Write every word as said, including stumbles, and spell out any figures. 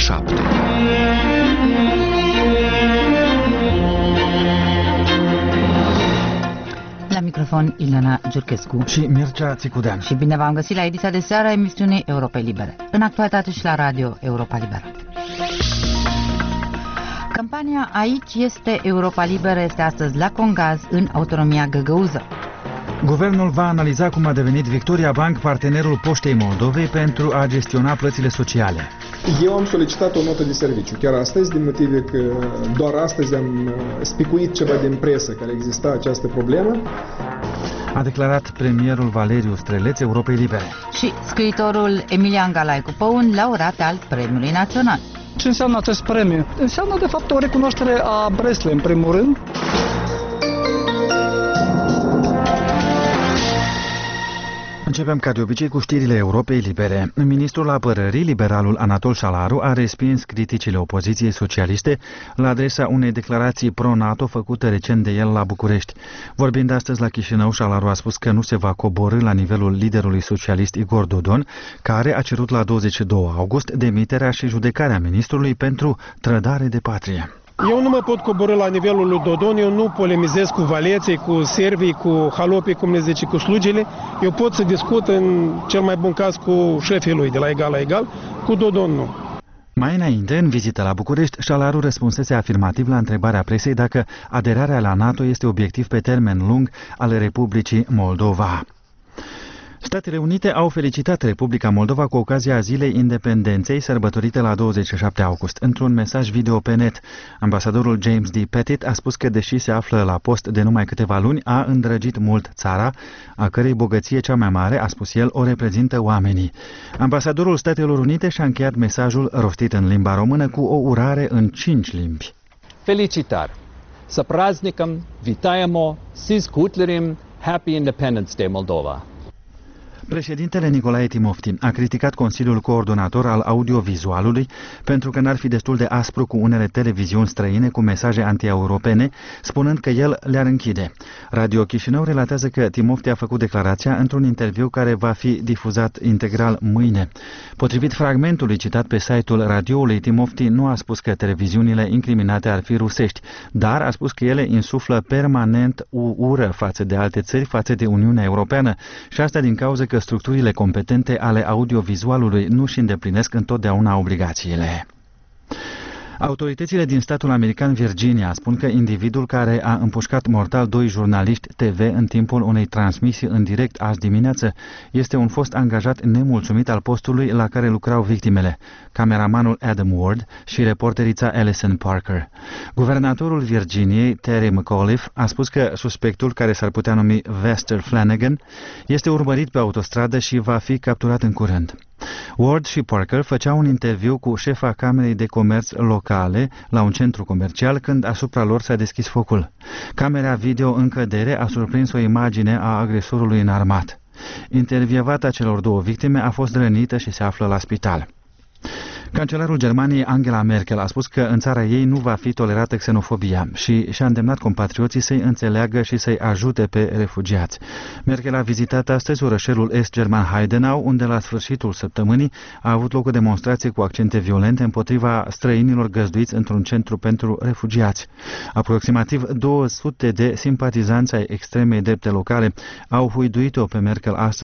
șapte. La microfon Ileana Giurchescu și Mircea Țicudean. Și bine v-am găsit la ediția de seară a emisiunii Europei Libere. În actualitate și la radio Europa Liberă. Campania Aici este Europa Liberă este astăzi la Congaz, în autonomia găgăuză. Guvernul va analiza cum a devenit Victoria Bank partenerul Poștei Moldovei pentru a gestiona plățile sociale. Eu am solicitat o notă de serviciu, chiar astăzi, din motive că doar astăzi am spicuit ceva din presă că exista această problemă. A declarat premierul Valeriu Streleț Europei Libere. Și scriitorul Emilian Galaicu Păun, laureat al Premiului Național. Ce înseamnă acest premiu? Înseamnă, de fapt, o recunoaștere a Breslei, în primul rând. Începem ca de obicei cu știrile Europei Libere. Ministrul Apărării, liberalul Anatol Șalaru, a respins criticile opoziției socialiste la adresa unei declarații pro-NATO făcute recent de el la București. Vorbind astăzi la Chișinău, Șalaru a spus că nu se va coborî la nivelul liderului socialist Igor Dodon, care a cerut la douăzeci și doi august demiterea și judecarea ministrului pentru trădare de patrie. Eu nu mă pot coborî la nivelul lui Dodon, eu nu polemizez cu valeții, cu servii, cu halopii, cum ne zice, cu slugile. Eu pot să discut în cel mai bun caz cu șefii lui, de la egal la egal, cu Dodon nu. Mai înainte, în vizită la București, Șalaru răspunsese afirmativ la întrebarea presei dacă aderarea la NATO este obiectiv pe termen lung al Republicii Moldova. Statele Unite au felicitat Republica Moldova cu ocazia Zilei Independenței, sărbătorite la douăzeci și șapte august. Într-un mesaj video pe net, ambasadorul James D. Pettit a spus că, deși se află la post de numai câteva luni, a îndrăgit mult țara, a cărei bogăție cea mai mare, a spus el, o reprezintă oamenii. Ambasadorul Statelor Unite și-a încheiat mesajul rostit în limba română cu o urare în cinci limbi. Felicitări! Să praznicăm, vitayamo, sis kutlerim, Happy Independence Day Moldova! Președintele Nicolae Timofti a criticat Consiliul Coordonator al Audiovizualului pentru că n-ar fi destul de aspru cu unele televiziuni străine cu mesaje anti-europene, spunând că el le-ar închide. Radio Chișinău relatează că Timofti a făcut declarația într-un interviu care va fi difuzat integral mâine. Potrivit fragmentului citat pe site-ul radioului, Timofti nu a spus că televiziunile incriminate ar fi rusești, dar a spus că ele insuflă permanent o ură față de alte țări, față de Uniunea Europeană, și asta din cauza că structurile competente ale audiovizualului nu își îndeplinesc întotdeauna obligațiile. Autoritățile din statul american Virginia spun că individul care a împușcat mortal doi jurnaliști T V în timpul unei transmisii în direct azi dimineață este un fost angajat nemulțumit al postului la care lucrau victimele, cameramanul Adam Ward și reporterița Alison Parker. Guvernatorul Virginiei, Terry McAuliffe, a spus că suspectul, care s-ar putea numi Vester Flanagan, este urmărit pe autostradă și va fi capturat în curând. Ward și Parker făceau un interviu cu șefa Camerei de Comerț locale la un centru comercial când asupra lor s-a deschis focul. Camera video în cădere a surprins o imagine a agresorului înarmat. Intervievata celor două victime a fost rănită și se află la spital. Cancelarul Germaniei Angela Merkel a spus că în țara ei nu va fi tolerată xenofobia și și-a îndemnat compatrioții să-i înțeleagă și să-i ajute pe refugiați. Merkel a vizitat astăzi orășelul est-german Heidenau, unde la sfârșitul săptămânii a avut loc o demonstrație cu accente violente împotriva străinilor găzduiți într-un centru pentru refugiați. Aproximativ două sute de simpatizanți ai extremei drepte locale au huiduit-o pe Merkel astăzi